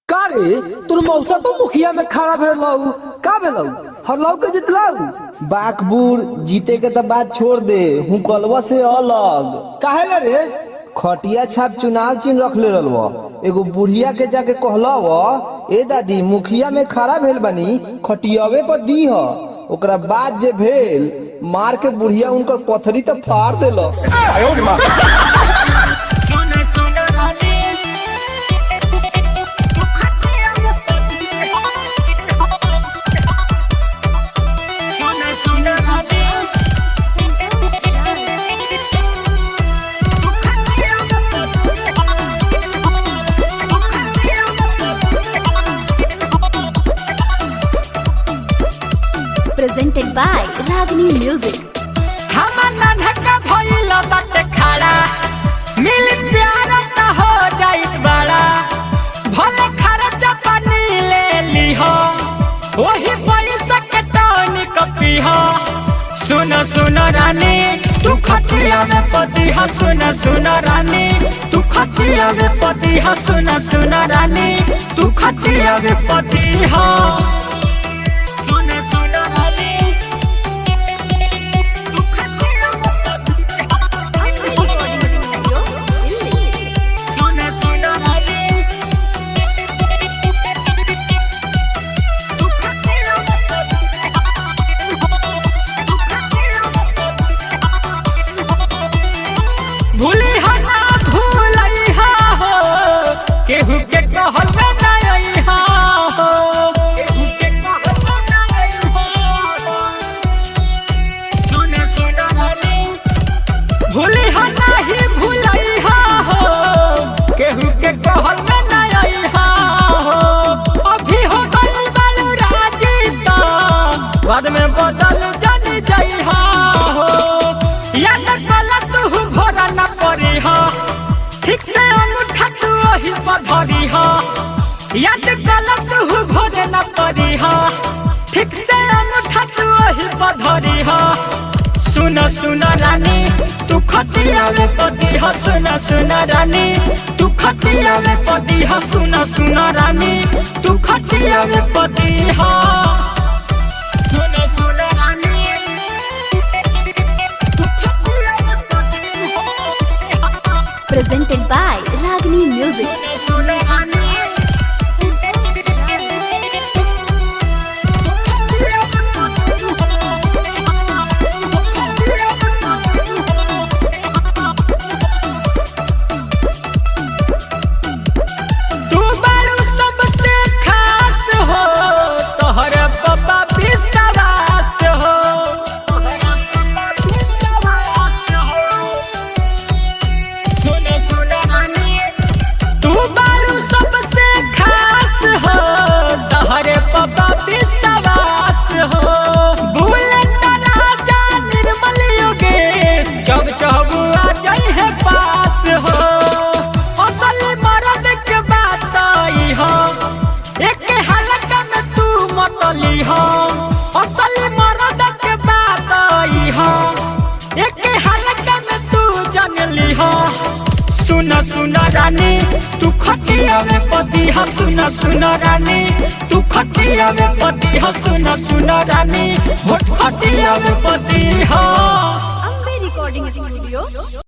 का रे तोर मौसा तो मुखिया में खड़ा भेलौ का भेलौ हरलौ के जितलौ। बाकबूर जीते के तो बात छोड़ दे हूँ कलवा से अलग काहे रे खटिया छाप चुनाव चिन्ह रख ले रलवा। एगो बुढ़िया के जाके कहला ए दादी मुखिया में खड़ा भेल बनी खटियावे पर दी ह ओकरा बाद जे भेल मार के बुढ़िया उनकर पथरी तो फाड़ देला। presented by Ragini Music। हमर नन्हका भइल बाटे खड़ा मिल प्यार त हो जाइत बड़ा भले खर्चा पानी ले लीहो वही पैसा के टानी कपी हो। सुन सुन रानी तू खटिया में पति हो। सुन सुन रानी तू खटिया में पति हो। सुन सुन रानी तू खटिया में पति हो। भूली हो ना भूलई हो केहू के कहल में नहीं हो केहू के कहल में नहीं हो। सुन सुन रानी भूली हो नहीं भूलई हो केहू के कहल में नहीं हो। अभी हो गइल बालू राजी तो बाद में बदल जानी जाई हो। याद गलत हूँ भरा न पड़ी हो ठीक से अंगूठा तू वही पधरी हो। याद गलत हूँ भरे न पड़ी हो ठीक से अंगूठा तू वही पधरी हो। सुन सुन रानी तू खटिया में पति हो। सुन सुन रानी तू खटिया में पति हो। सुन सुन रानी तू खटिया में पति हो। सुन सुन रानी presented by Ragini Music। तू बारू सबसे खास हो तोहर पापा विश्वास हो। सुन सुन रानी तू बारू सबसे खास हो तोहर पापा विश्वास हो। बुलेट राजा निर्मल योगेश जब जब आ जाई है पास हो। असल मर्द के बात आई हो एक हालत में तू मतली हो। असल मर्द के बात आई हो एक हालत में तू जानली हो। सुन सुन रानी तू खटिया में पति हो। सुन सुन रानी तू खटिया में पति हो। सुन सुन रानी भोट खटिया में पति हो। Ambe Recording Studio।